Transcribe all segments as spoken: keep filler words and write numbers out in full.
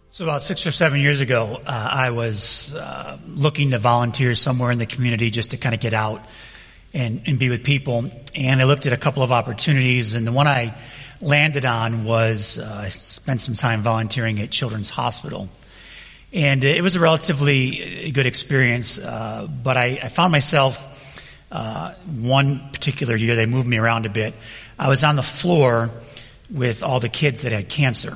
So about six or seven years ago, uh, I was uh, looking to volunteer somewhere in the community just to kind of get out and, and be with people. And I looked at a couple of opportunities, and the one I landed on was uh, I spent some time volunteering at Children's Hospital. And it was a relatively good experience, uh, but I, I found myself uh, one particular year, they moved me around a bit. I was on the floor with all the kids that had cancer.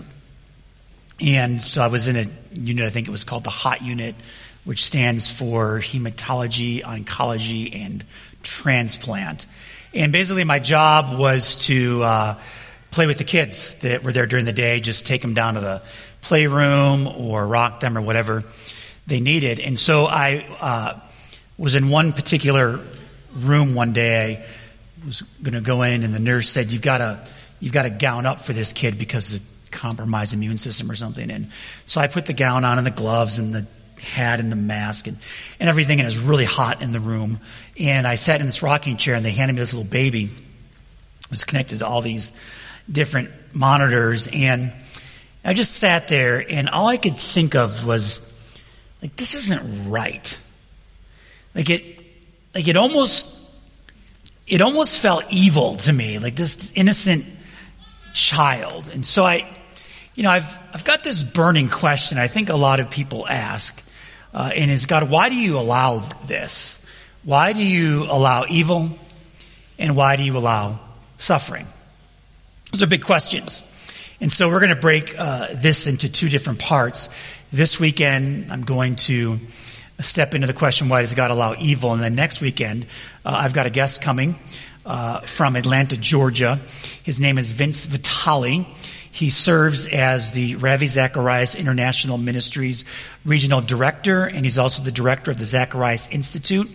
And so I was in a unit, I think it was called the HOT unit, which stands for Hematology, Oncology, and Transplant. And basically my job was to uh, play with the kids that were there during the day, just take them down to the playroom or rock them or whatever they needed. And so I uh, was in one particular room one day. I was going to go in, and the nurse said, you've got to you've got to gown up for this kid because of compromised immune system or something. And so I put the gown on and the gloves and the hat and the mask and, and everything, and it was really hot in the room. And I sat in this rocking chair, and they handed me this little baby. It was connected to all these different monitors, and I just sat there, and all I could think of was, like, this isn't right. Like it, like it almost, it almost felt evil to me, like this innocent child. And so I, you know, I've, I've got this burning question I think a lot of people ask, uh, and is, God, why do you allow this? Why do you allow evil? And why do you allow suffering? Those are big questions. And so we're going to break uh, this into two different parts. This weekend, I'm going to step into the question, why does God allow evil? And then next weekend, uh, I've got a guest coming uh, from Atlanta, Georgia. His name is Vince Vitale. He serves as the Ravi Zacharias International Ministries Regional Director, and he's also the director of the Zacharias Institute.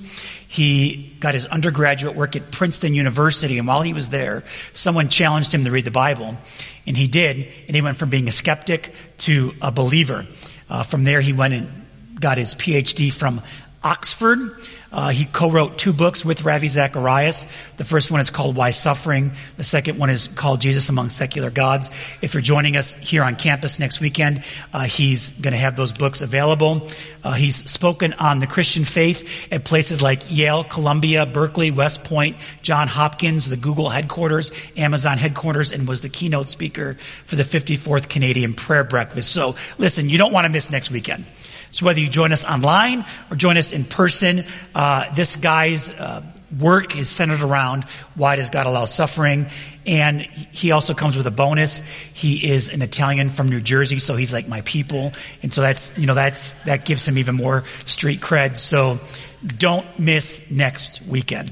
He got his undergraduate work at Princeton University, and while he was there, someone challenged him to read the Bible, and he did, and he went from being a skeptic to a believer. Uh, from there, he went and got his P H D from Oxford. Uh, he co-wrote two books with Ravi Zacharias. The first one is called Why Suffering? The second one is called Jesus Among Secular Gods. If you're joining us here on campus next weekend, uh, he's going to have those books available. Uh, he's spoken on the Christian faith at places like Yale, Columbia, Berkeley, West Point, Johns Hopkins, the Google headquarters, Amazon headquarters, and was the keynote speaker for the fifty-fourth Canadian Prayer Breakfast. So listen, you don't want to miss next weekend. So whether you join us online or join us in person, uh, this guy's uh, work is centered around why does God allow suffering? And he also comes with a bonus. He is an Italian from New Jersey, so he's like my people. And so that's, you know, that's, that gives him even more street cred. So don't miss next weekend.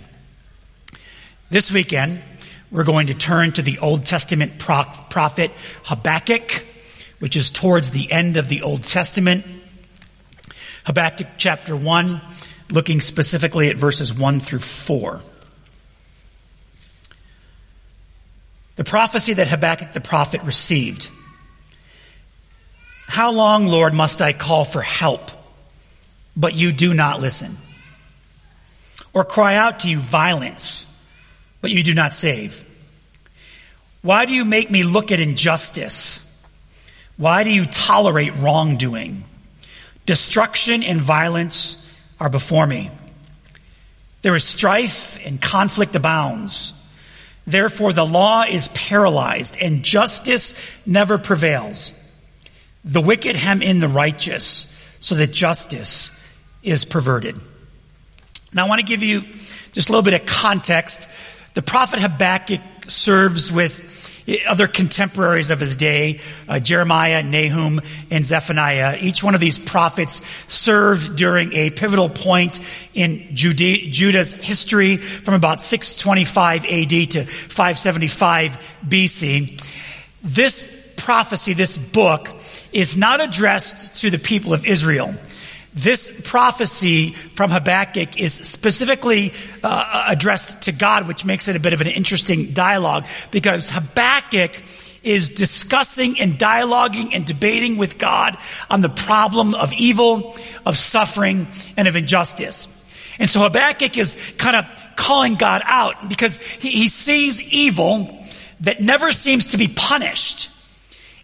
This weekend, we're going to turn to the Old Testament prophet Habakkuk, which is towards the end of the Old Testament. Habakkuk chapter one, looking specifically at verses one through four. The prophecy that Habakkuk the prophet received. How long, Lord, must I call for help, but you do not listen? Or cry out to you violence, but you do not save? Why do you make me look at injustice? Why do you tolerate wrongdoing? Destruction and violence are before me. There is strife and conflict abounds. Therefore the law is paralyzed and justice never prevails. The wicked hem in the righteous so that justice is perverted. Now I want to give you just a little bit of context. The prophet Habakkuk serves with other contemporaries of his day, uh, Jeremiah, Nahum, and Zephaniah. Each one of these prophets served during a pivotal point in Jude- Judah's history from about six twenty-five A D to five seventy-five B C. This prophecy, this book, is not addressed to the people of Israel. This prophecy from Habakkuk is specifically uh, addressed to God, which makes it a bit of an interesting dialogue, because Habakkuk is discussing and dialoguing and debating with God on the problem of evil, of suffering, and of injustice. And so Habakkuk is kind of calling God out because he, he sees evil that never seems to be punished.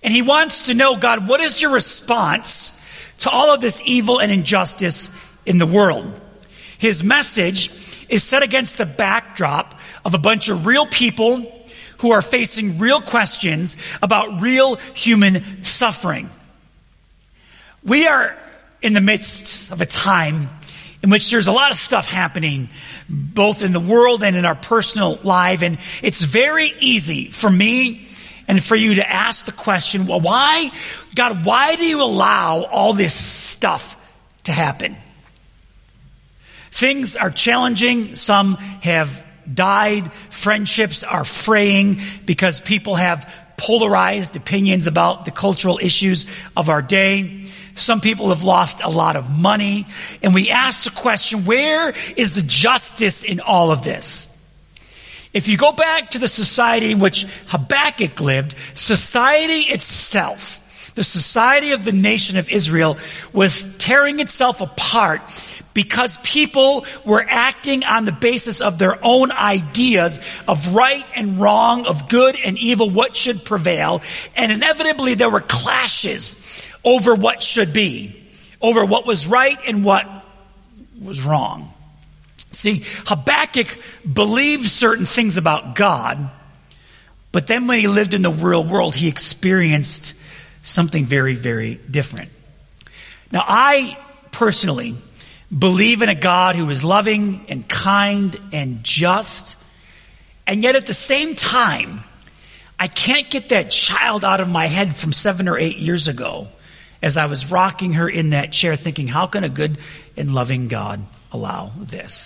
And he wants to know, God, what is your response to all of this evil and injustice in the world? His message is set against the backdrop of a bunch of real people who are facing real questions about real human suffering. We are in the midst of a time in which there's a lot of stuff happening, both in the world and in our personal life. And it's very easy for me and for you to ask the question, well, why, God, why do you allow all this stuff to happen? Things are challenging. Some have died. Friendships are fraying because people have polarized opinions about the cultural issues of our day. Some people have lost a lot of money. And we ask the question, where is the justice in all of this? If you go back to the society in which Habakkuk lived, society itself, the society of the nation of Israel, was tearing itself apart because people were acting on the basis of their own ideas of right and wrong, of good and evil, what should prevail. And inevitably there were clashes over what should be, over what was right and what was wrong. See, Habakkuk believed certain things about God, but then when he lived in the real world, he experienced something very, very different. Now, I personally believe in a God who is loving and kind and just, and yet at the same time, I can't get that child out of my head from seven or eight years ago as I was rocking her in that chair thinking, how can a good and loving God allow this?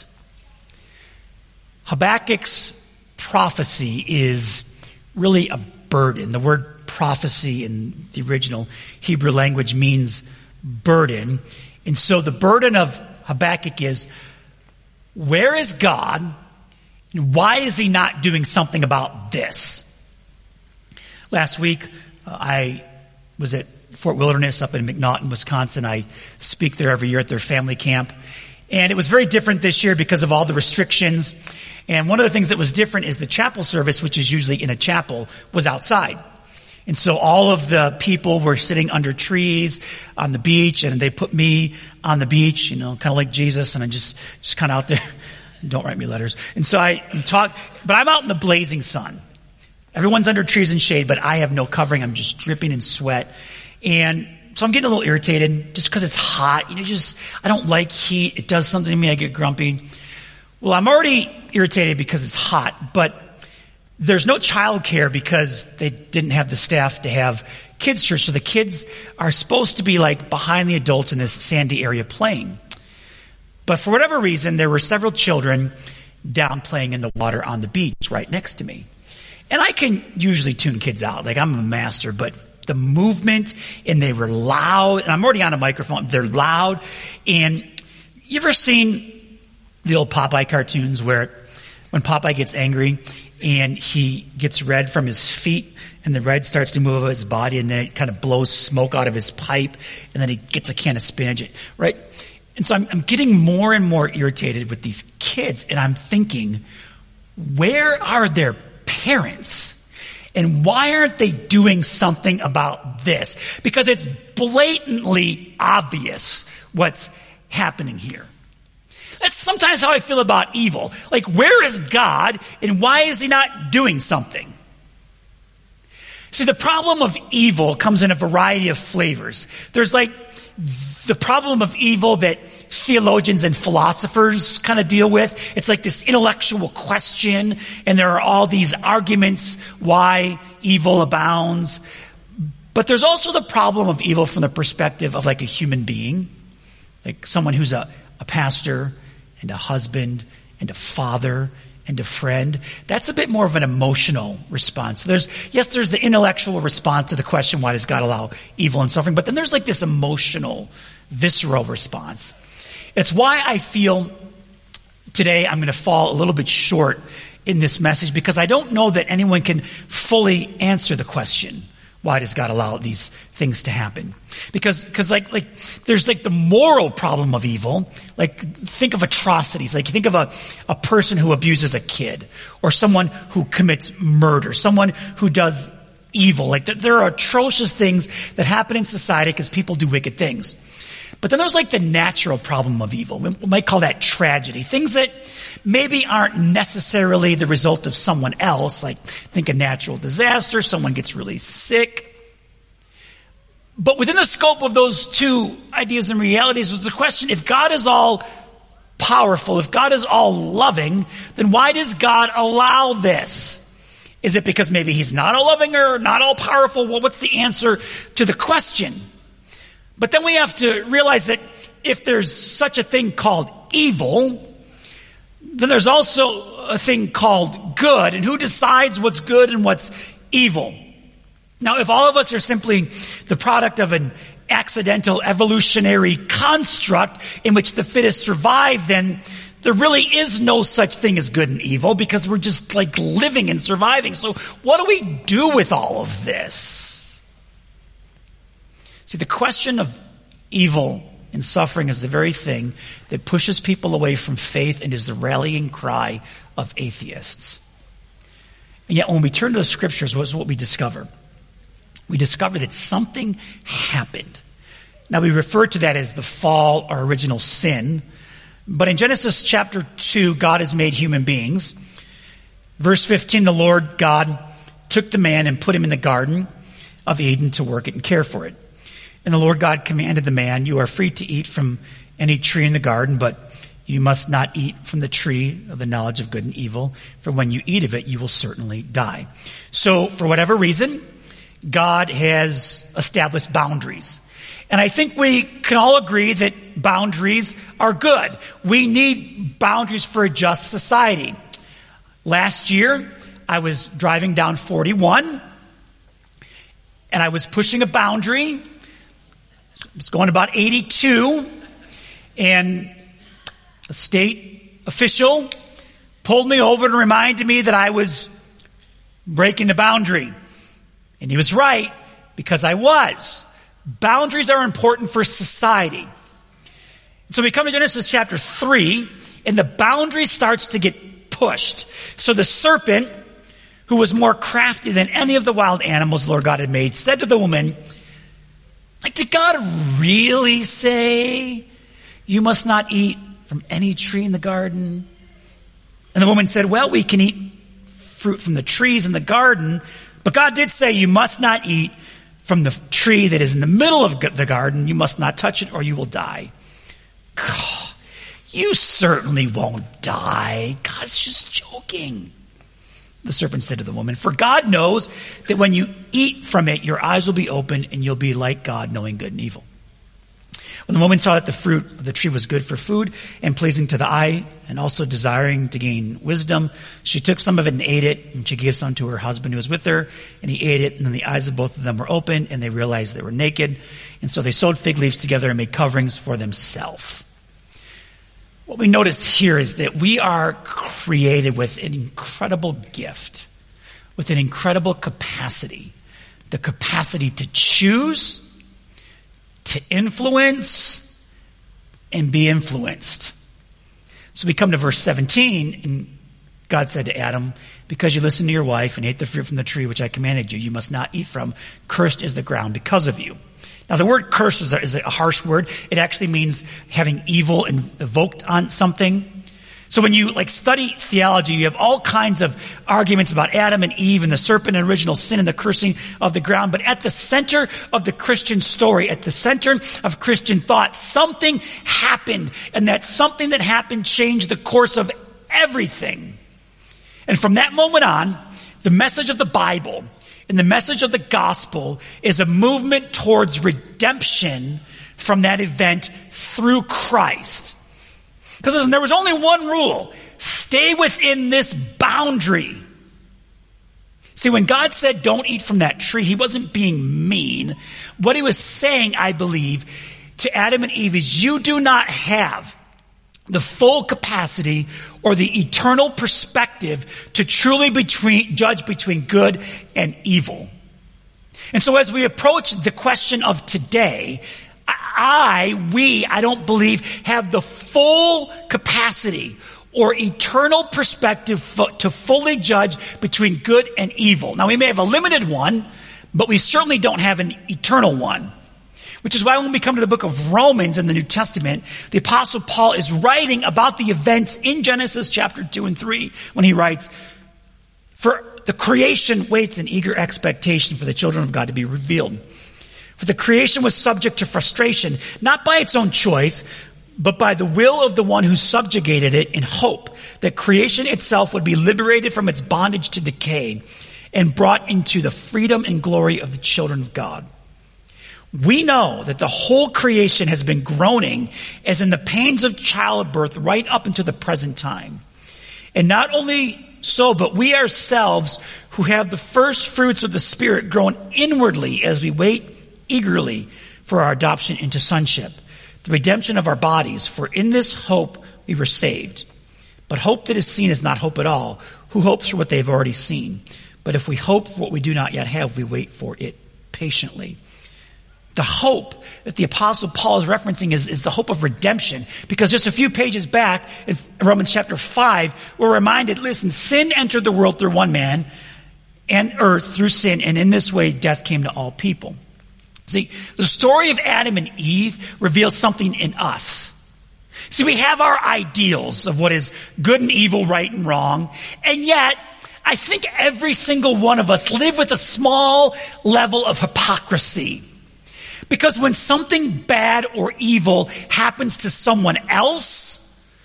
Habakkuk's prophecy is really a burden. The word prophecy in the original Hebrew language means burden. And so the burden of Habakkuk is, where is God? And why is he not doing something about this? Last week, uh, I was at Fort Wilderness up in McNaughton, Wisconsin. I speak there every year at their family camp. And it was very different this year because of all the restrictions. And one of the things that was different is the chapel service, which is usually in a chapel, was outside. And so all of the people were sitting under trees on the beach, and they put me on the beach, you know, kind of like Jesus, and I'm just, just kind of out there. Don't write me letters. And so I talk, but I'm out in the blazing sun. Everyone's under trees and shade, but I have no covering. I'm just dripping in sweat. And so I'm getting a little irritated just because it's hot. You know, just, I don't like heat. It does something to me. I get grumpy. Well, I'm already irritated because it's hot, but there's no childcare because they didn't have the staff to have kids church. So the kids are supposed to be like behind the adults in this sandy area playing. But for whatever reason, there were several children down playing in the water on the beach right next to me. And I can usually tune kids out. Like, I'm a master, but the movement, and they were loud, and I'm already on a microphone. They're loud. And you ever seen the old Popeye cartoons where when Popeye gets angry and he gets red from his feet and the red starts to move over his body and then it kind of blows smoke out of his pipe and then he gets a can of spinach, right? And so I'm, I'm getting more and more irritated with these kids, and I'm thinking, where are their parents? And why aren't they doing something about this? Because it's blatantly obvious what's happening here. That's sometimes how I feel about evil. Like, where is God, and why is he not doing something? See, the problem of evil comes in a variety of flavors. There's like the problem of evil that theologians and philosophers kind of deal with. It's like this intellectual question, and there are all these arguments why evil abounds. But there's also the problem of evil from the perspective of like a human being, like someone who's a, a pastor and a husband and a father and a friend. That's a bit more of an emotional response. There's, yes, there's the intellectual response to the question, why does God allow evil and suffering? But then there's like this emotional, visceral response. It's why I feel today I'm going to fall a little bit short in this message, because I don't know that anyone can fully answer the question, why does God allow these things to happen? Because, because like, like, there's like the moral problem of evil. Like, think of atrocities. Like, think of a, a person who abuses a kid, or someone who commits murder, someone who does evil. Like there are atrocious things that happen in society because people do wicked things. But then there's like the natural problem of evil. We might call that tragedy. Things that maybe aren't necessarily the result of someone else. Like think a natural disaster, someone gets really sick. But within the scope of those two ideas and realities was the question, if God is all powerful, if God is all loving, then why does God allow this? Is it because maybe he's not all loving or not all powerful? Well, what's the answer to the question? But then we have to realize that if there's such a thing called evil, then there's also a thing called good. And who decides what's good and what's evil? Now, if all of us are simply the product of an accidental evolutionary construct in which the fittest survive, then there really is no such thing as good and evil because we're just like living and surviving. So what do we do with all of this? See, the question of evil and suffering is the very thing that pushes people away from faith and is the rallying cry of atheists. And yet when we turn to the scriptures, what's what we discover? We discover that something happened. Now we refer to that as the fall or original sin. But in Genesis chapter two, God has made human beings. Verse fifteen, the Lord God took the man and put him in the garden of Eden to work it and care for it. And the Lord God commanded the man, you are free to eat from any tree in the garden, but you must not eat from the tree of the knowledge of good and evil, for when you eat of it, you will certainly die. So for whatever reason, God has established boundaries. And I think we can all agree that boundaries are good. We need boundaries for a just society. Last year, I was driving down forty-one, and I was pushing a boundary. I was going about eighty-two, and a state official pulled me over and reminded me that I was breaking the boundary. And he was right, because I was. Boundaries are important for society. So we come to Genesis chapter three, and the boundary starts to get pushed. So the serpent, who was more crafty than any of the wild animals the Lord God had made, said to the woman, like, did God really say you must not eat from any tree in the garden? And the woman said, well, we can eat fruit from the trees in the garden, but God did say you must not eat from the tree that is in the middle of the garden. You must not touch it or you will die. God, you certainly won't die. God's just joking. The serpent said to the woman, for God knows that when you eat from it, your eyes will be opened and you'll be like God, knowing good and evil. When the woman saw that the fruit of the tree was good for food and pleasing to the eye and also desiring to gain wisdom, she took some of it and ate it, and she gave some to her husband who was with her, and he ate it, and then the eyes of both of them were opened, and they realized they were naked. And so they sewed fig leaves together and made coverings for themselves. What we notice here is that we are created with an incredible gift, with an incredible capacity, the capacity to choose, to influence, and be influenced. So we come to verse seventeen, and God said to Adam, because you listened to your wife and ate the fruit from the tree which I commanded you, you must not eat from. Cursed is the ground because of you. Now the word curse is a, is a harsh word. It actually means having evil invoked on something. So when you like study theology, you have all kinds of arguments about Adam and Eve and the serpent and original sin and the cursing of the ground. But at the center of the Christian story, at the center of Christian thought, something happened. And that something that happened changed the course of everything. And from that moment on, the message of the Bible and the message of the gospel is a movement towards redemption from that event through Christ. Because listen, there was only one rule. Stay within this boundary. See, when God said don't eat from that tree, he wasn't being mean. What he was saying, I believe, to Adam and Eve is you do not have the full capacity or the eternal perspective to truly between, judge between good and evil. And so as we approach the question of today, I, we, I don't believe, have the full capacity or eternal perspective to fully judge between good and evil. Now, we may have a limited one, but we certainly don't have an eternal one. Which is why when we come to the book of Romans in the New Testament, the Apostle Paul is writing about the events in Genesis chapter two and three when he writes, "For the creation waits in eager expectation for the children of God to be revealed. For the creation was subject to frustration, not by its own choice, but by the will of the one who subjugated it, in hope that creation itself would be liberated from its bondage to decay and brought into the freedom and glory of the children of God. We know that the whole creation has been groaning as in the pains of childbirth right up until the present time. And not only so, but we ourselves who have the first fruits of the Spirit groan inwardly as we wait eagerly for our adoption into sonship, the redemption of our bodies. For in this hope we were saved. But hope that is seen is not hope at all. Who hopes for what they have already seen? But if we hope for what we do not yet have, we wait for it patiently." The hope that the Apostle Paul is referencing is, is the hope of redemption. Because just a few pages back in Romans chapter five, we're reminded, listen, sin entered the world through one man, and earth through sin, and in this way death came to all people. See, the story of Adam and Eve reveals something in us. See, we have our ideals of what is good and evil, right and wrong, and yet I think every single one of us live with a small level of hypocrisy. Because when something bad or evil happens to someone else,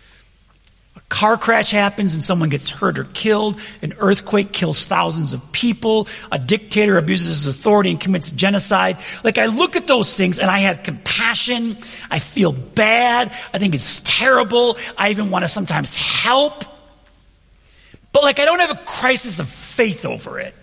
a car crash happens and someone gets hurt or killed, an earthquake kills thousands of people, a dictator abuses his authority and commits genocide. Like, I look at those things and I have compassion. I feel bad. I think it's terrible. I even want to sometimes help. But like, I don't have a crisis of faith over it.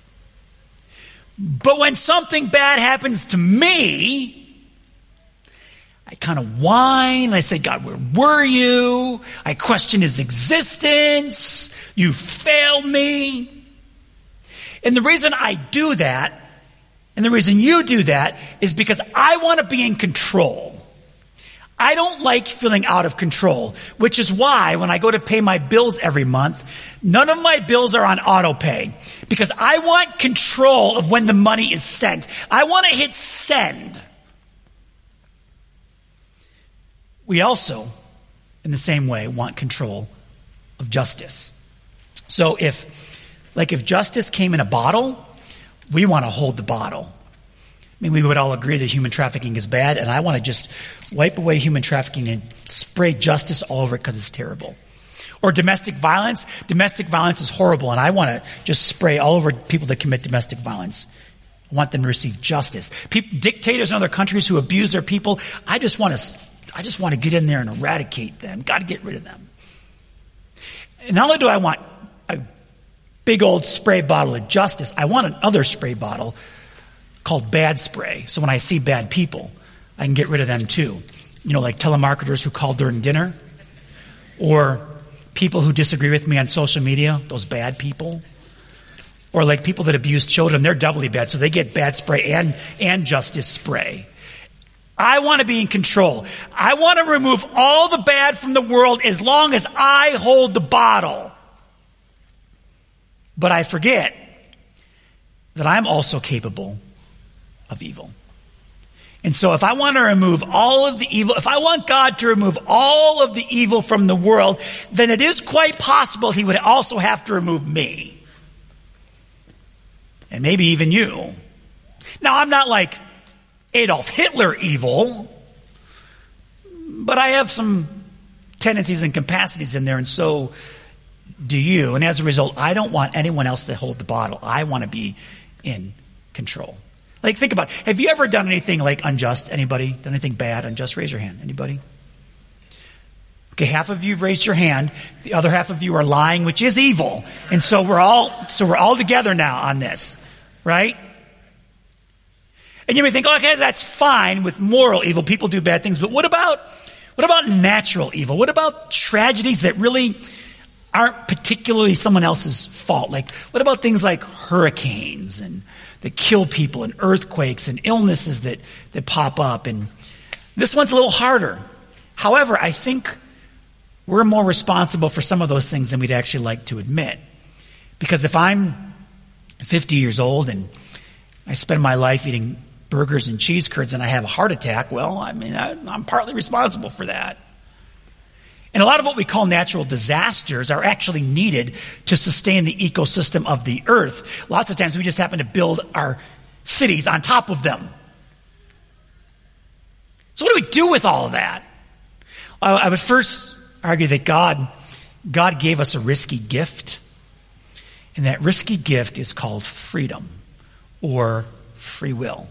But when something bad happens to me, I kind of whine. I say, God, where were you? I question his existence. You failed me. And the reason I do that, and the reason you do that, is because I want to be in control. I don't like feeling out of control, which is why when I go to pay my bills every month, none of my bills are on auto pay, because I want control of when the money is sent. I want to hit send. We also, in the same way, want control of justice. So if, like if justice came in a bottle, we want to hold the bottle. I mean, we would all agree that human trafficking is bad, and I want to just wipe away human trafficking and spray justice all over it because it's terrible. Or domestic violence. Domestic violence is horrible, and I want to just spray all over people that commit domestic violence. I want them to receive justice. People, dictators in other countries who abuse their people, I just want to, I just want to get in there and eradicate them. Got to get rid of them. And not only do I want a big old spray bottle of justice, I want another spray bottle called bad spray. So when I see bad people, I can get rid of them too. You know, like telemarketers who call during dinner, or people who disagree with me on social media, those bad people, or like people that abuse children, they're doubly bad, so they get bad spray and, and justice spray. I want to be in control. I want to remove all the bad from the world as long as I hold the bottle. But I forget that I'm also capable of evil. And so if I want to remove all of the evil, if I want God to remove all of the evil from the world, then it is quite possible he would also have to remove me. And maybe even you. Now, I'm not like Adolf Hitler evil, but I have some tendencies and capacities in there, and so do you. And as a result, I don't want anyone else to hold the bottle. I want to be in control. Like, think about it. Have you ever done anything like unjust? Anybody? Done anything bad, unjust? Raise your hand. Anybody? Okay, half of you have raised your hand. The other half of you are lying, which is evil. And so we're all, so we're all together now on this, right? And you may think, okay, that's fine with moral evil. People do bad things. But what about, what about natural evil? What about tragedies that really aren't particularly someone else's fault? Like, what about things like hurricanes and that kill people, and earthquakes and illnesses that, that pop up? And this one's a little harder. However, I think we're more responsible for some of those things than we'd actually like to admit. Because if I'm fifty years old and I spend my life eating burgers and cheese curds and I have a heart attack, well, I mean, I, I'm partly responsible for that. And a lot of what we call natural disasters are actually needed to sustain the ecosystem of the earth. Lots of times we just happen to build our cities on top of them. So what do we do with all of that? I would first argue that God, God gave us a risky gift. And that risky gift is called freedom or free will.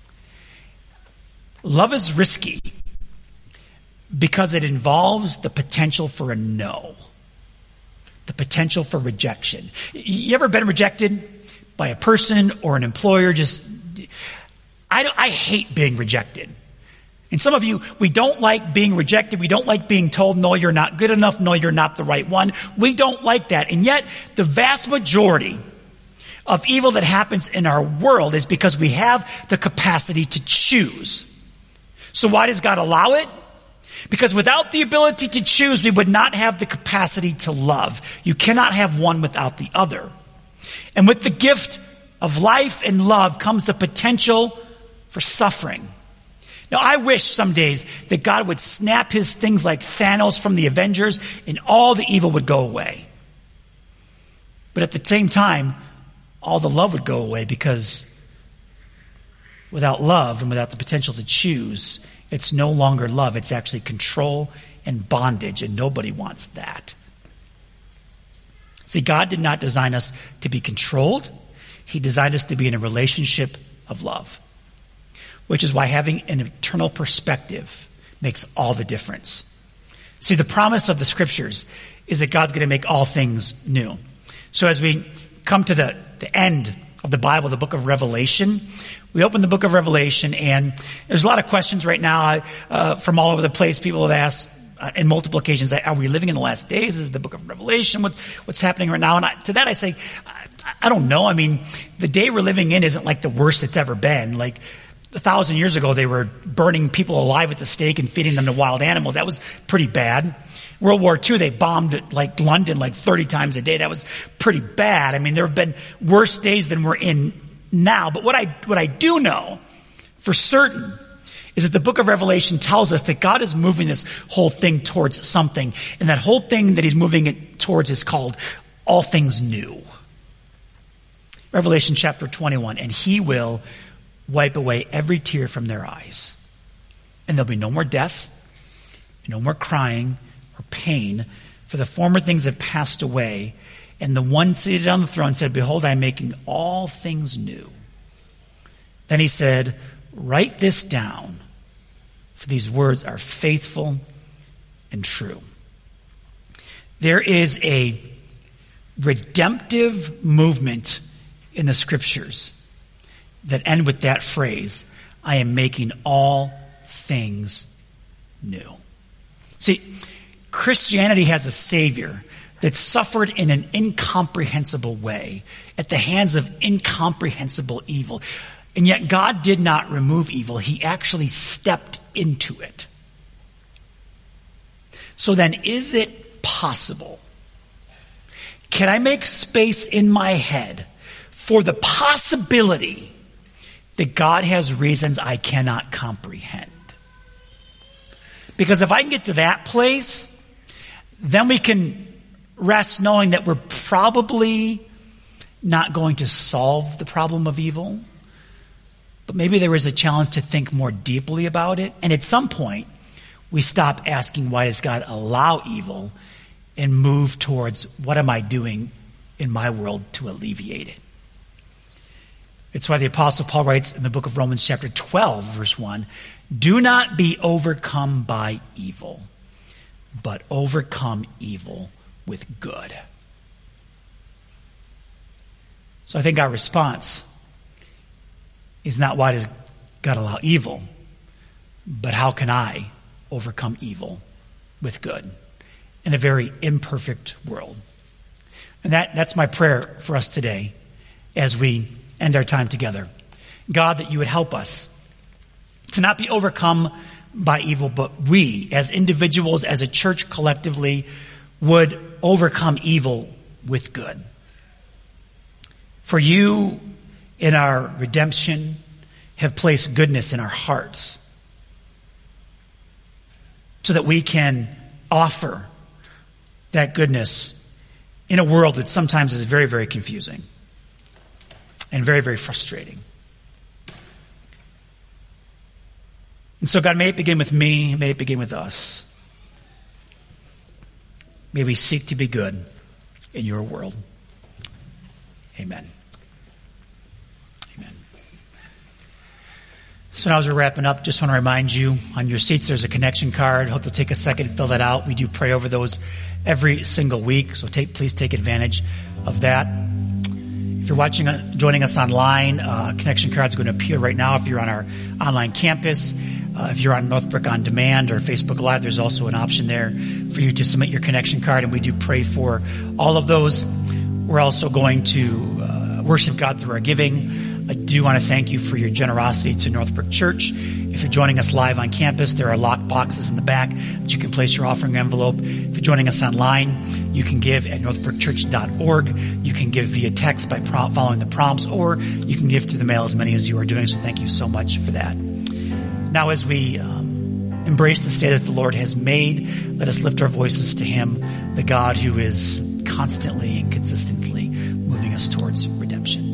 Love is risky because it involves the potential for a no, the potential for rejection. You ever been rejected by a person or an employer? Just, I, I hate being rejected. And some of you, we don't like being rejected. We don't like being told, no, you're not good enough. No, you're not the right one. We don't like that. And yet, the vast majority of evil that happens in our world is because we have the capacity to choose. So why does God allow it? Because without the ability to choose, we would not have the capacity to love. You cannot have one without the other. And with the gift of life and love comes the potential for suffering. Now, I wish some days that God would snap his things like Thanos from the Avengers and all the evil would go away. But at the same time, all the love would go away, because without love and without the potential to choose, it's no longer love. It's actually control and bondage, and nobody wants that. See, God did not design us to be controlled. He designed us to be in a relationship of love, which is why having an eternal perspective makes all the difference. See, the promise of the scriptures is that God's going to make all things new. So as we come to the, the end of the Bible, the book of Revelation, we open the book of Revelation, and there's a lot of questions right now uh, from all over the place. People have asked uh, in multiple occasions, are we living in the last days? Is the book of Revelation what, what's happening right now? And I, to that I say, I, I don't know. I mean, the day we're living in isn't like the worst it's ever been. Like, a thousand years ago, they were burning people alive at the stake and feeding them to wild animals. That was pretty bad. World War Two, they bombed like London like thirty times a day. That was pretty bad. I mean, there have been worse days than we're in now. But what I, what I do know for certain is that the book of Revelation tells us that God is moving this whole thing towards something. And that whole thing that he's moving it towards is called all things new. Revelation chapter twenty-one, and he will wipe away every tear from their eyes. And there'll be no more death, no more crying or pain, for the former things have passed away. And the one seated on the throne said, behold, I am making all things new. Then he said, write this down, for these words are faithful and true. There is a redemptive movement in the scriptures that end with that phrase, I am making all things new. See, Christianity has a Savior that suffered in an incomprehensible way at the hands of incomprehensible evil. And yet God did not remove evil. He actually stepped into it. So then, is it possible? Can I make space in my head for the possibility that God has reasons I cannot comprehend? Because if I can get to that place, then we can rest knowing that we're probably not going to solve the problem of evil. But maybe there is a challenge to think more deeply about it. And at some point, we stop asking, why does God allow evil, and move towards, what am I doing in my world to alleviate it? It's why the Apostle Paul writes in the book of Romans chapter twelve, verse one, do not be overcome by evil, but overcome evil with good. So I think our response is not, why does God allow evil, but how can I overcome evil with good in a very imperfect world? And that, that's my prayer for us today as we end our time together. God, that you would help us to not be overcome by evil, but we, as individuals, as a church collectively, would overcome evil with good. For you, in our redemption, have placed goodness in our hearts so that we can offer that goodness in a world that sometimes is very, very confusing and very, very frustrating. And so, God, may it begin with me, may it begin with us. May we seek to be good in your world. Amen. Amen. So now as we're wrapping up, just want to remind you, on your seats there's a connection card. Hope you'll take a second to fill that out. We do pray over those every single week, so take, please take advantage of that. If you're watching, uh, joining us online, uh, connection card's going to appear right now if you're on our online campus. Uh, if you're on Northbrook On Demand or Facebook Live, there's also an option there for you to submit your connection card, and we do pray for all of those. We're also going to uh, worship God through our giving. I do want to thank you for your generosity to Northbrook Church. If you're joining us live on campus, there are locked boxes in the back that you can place your offering envelope. If you're joining us online, you can give at northbrook church dot org. You can give via text by prom- following the prompts, or you can give through the mail, as many as you are doing. So thank you so much for that. Now, as we um, embrace this day that the Lord has made, let us lift our voices to him, the God who is constantly and consistently moving us towards redemption.